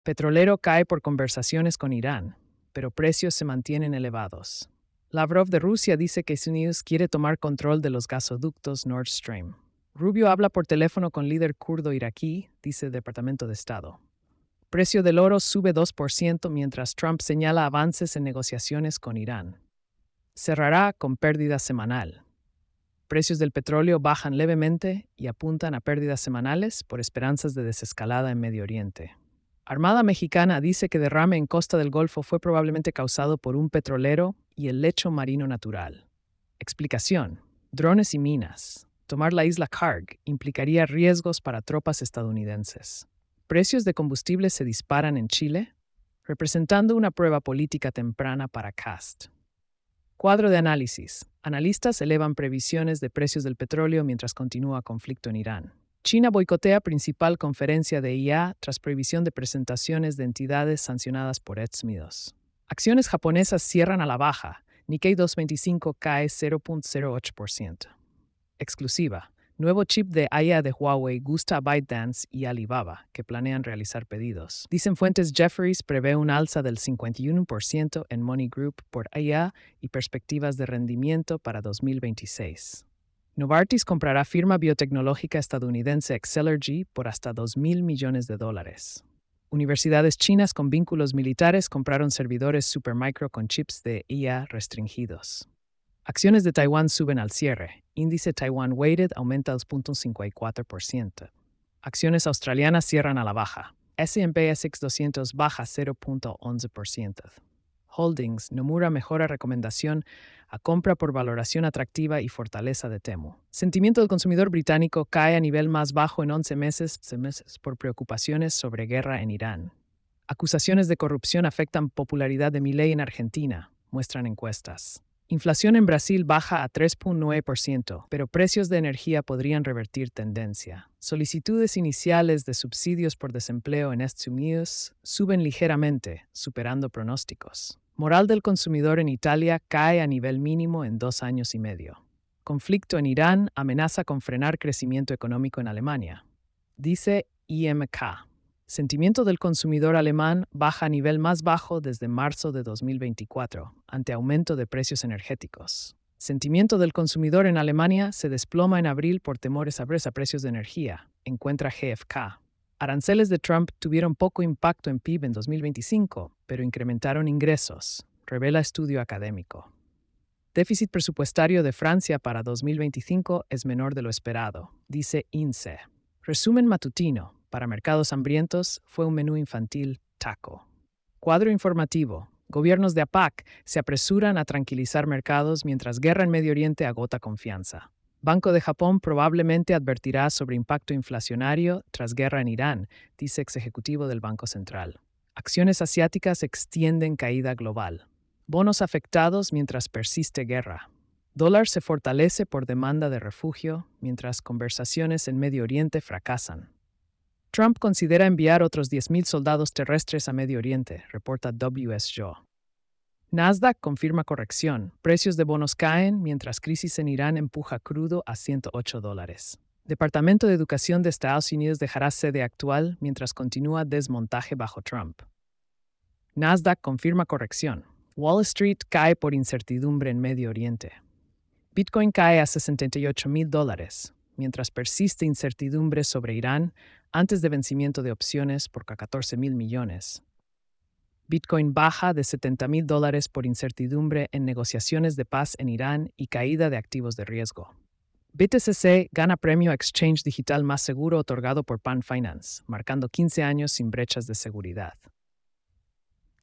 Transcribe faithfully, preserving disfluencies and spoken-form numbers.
Petrolero cae por conversaciones con Irán, pero precios se mantienen elevados. Lavrov de Rusia dice que Estados Unidos quiere tomar control de los gasoductos Nord Stream. Rubio habla por teléfono con líder kurdo iraquí, dice el Departamento de Estado. Precio del oro sube dos por ciento mientras Trump señala avances en negociaciones con Irán. Cerrará con pérdida semanal. Precios del petróleo bajan levemente y apuntan a pérdidas semanales por esperanzas de desescalada en Medio Oriente. Armada Mexicana dice que derrame en costa del Golfo fue probablemente causado por un petrolero y el lecho marino natural. Explicación: drones y minas. Tomar la isla Karg implicaría riesgos para tropas estadounidenses. Precios de combustible se disparan en Chile, representando una prueba política temprana para Cast. Cuadro de análisis. Analistas elevan previsiones de precios del petróleo mientras continúa conflicto en Irán. China boicotea principal conferencia de I A tras prohibición de presentaciones de entidades sancionadas por Estados Unidos. Acciones japonesas cierran a la baja. Nikkei doscientos veinticinco cae cero punto cero ocho por ciento. Exclusiva. Nuevo chip de I A de Huawei gusta a ByteDance y Alibaba, que planean realizar pedidos. Dicen fuentes Jefferies prevé un alza del cincuenta y uno por ciento en Money Group por I A y perspectivas de rendimiento para dos mil veintiséis. Novartis comprará firma biotecnológica estadounidense Excelergy por hasta dos mil millones de dólares. Universidades chinas con vínculos militares compraron servidores Supermicro con chips de I A restringidos. Acciones de Taiwán suben al cierre. Índice Taiwan Weighted aumenta dos punto cincuenta y cuatro por ciento. Acciones australianas cierran a la baja. S and P S and P doscientos baja cero punto once por ciento. Holdings. Nomura mejora recomendación a compra por valoración atractiva y fortaleza de Temu. Sentimiento del consumidor británico cae a nivel más bajo en once meses, meses por preocupaciones sobre guerra en Irán. Acusaciones de corrupción afectan popularidad de Milei en Argentina, muestran encuestas. Inflación en Brasil baja a tres punto nueve por ciento, pero precios de energía podrían revertir tendencia. Solicitudes iniciales de subsidios por desempleo en Estados Unidos suben ligeramente, superando pronósticos. Moral del consumidor en Italia cae a nivel mínimo en dos años y medio. Conflicto en Irán amenaza con frenar crecimiento económico en Alemania. Dice I M K. Sentimiento del consumidor alemán baja a nivel más bajo desde marzo de dos mil veinticuatro, ante aumento de precios energéticos. Sentimiento del consumidor en Alemania se desploma en abril por temores a precios de energía, encuentra G F K. Aranceles de Trump tuvieron poco impacto en P I B en dos mil veinticinco, pero incrementaron ingresos, revela estudio académico. Déficit presupuestario de Francia para dos mil veinticinco es menor de lo esperado, dice I N S E. Resumen matutino. Para mercados hambrientos, fue un menú infantil taco. Cuadro informativo. Gobiernos de APAC se apresuran a tranquilizar mercados mientras guerra en Medio Oriente agota confianza. Banco de Japón probablemente advertirá sobre impacto inflacionario tras guerra en Irán, dice ex ejecutivo del Banco Central. Acciones asiáticas extienden caída global. Bonos afectados mientras persiste guerra. Dólar se fortalece por demanda de refugio, mientras conversaciones en Medio Oriente fracasan. Trump considera enviar otros diez mil soldados terrestres a Medio Oriente, reporta W S J O. Nasdaq confirma corrección. Precios de bonos caen mientras crisis en Irán empuja crudo a ciento ocho dólares. Departamento de Educación de Estados Unidos dejará sede actual mientras continúa desmontaje bajo Trump. Nasdaq confirma corrección. Wall Street cae por incertidumbre en Medio Oriente. Bitcoin cae a sesenta y ocho mil dólares, mientras persiste incertidumbre sobre Irán antes de vencimiento de opciones por catorce mil millones. Bitcoin baja de setenta mil dólares por incertidumbre en negociaciones de paz en Irán y caída de activos de riesgo. B T C C gana premio a Exchange Digital más seguro otorgado por Pan Finance, marcando quince años sin brechas de seguridad.